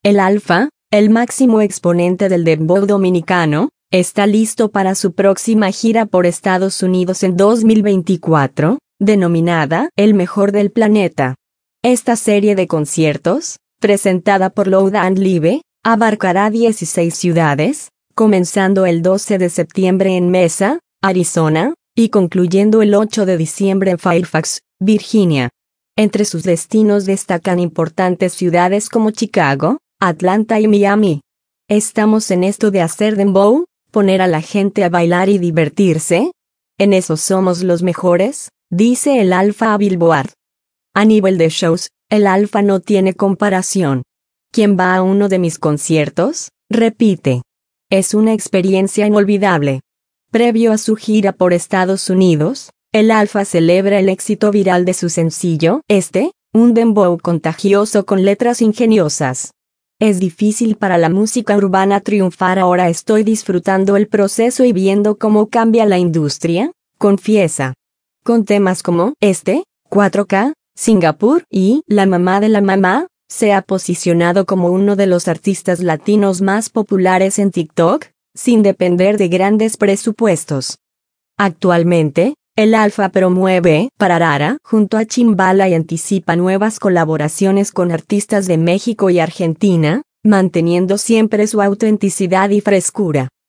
El Alfa, el máximo exponente del dembow dominicano, está listo para su próxima gira por Estados Unidos en 2024, denominada El Mejor del Planeta. Esta serie de conciertos, presentada por Loud and Live, abarcará 16 ciudades, comenzando el 12 de septiembre en Mesa, Arizona, y concluyendo el 8 de diciembre en Fairfax, Virginia. Entre sus destinos destacan importantes ciudades como Chicago, Atlanta y Miami. ¿Estamos en esto de hacer dembow, poner a la gente a bailar y divertirse? En eso somos los mejores, dice el Alfa a Billboard. A nivel de shows, el Alfa no tiene comparación. ¿Quién va a uno de mis conciertos?, repite. Es una experiencia inolvidable. Previo a su gira por Estados Unidos, el Alfa celebra el éxito viral de su sencillo, un dembow contagioso con letras ingeniosas. Es difícil para la música urbana triunfar, ahora estoy disfrutando el proceso y viendo cómo cambia la industria, confiesa. Con temas como 4K, Singapur y La mamá de la mamá, se ha posicionado como uno de los artistas latinos más populares en TikTok, sin depender de grandes presupuestos. Actualmente, el Alfa promueve Pararara junto a Chimbala y anticipa nuevas colaboraciones con artistas de México y Argentina, manteniendo siempre su autenticidad y frescura.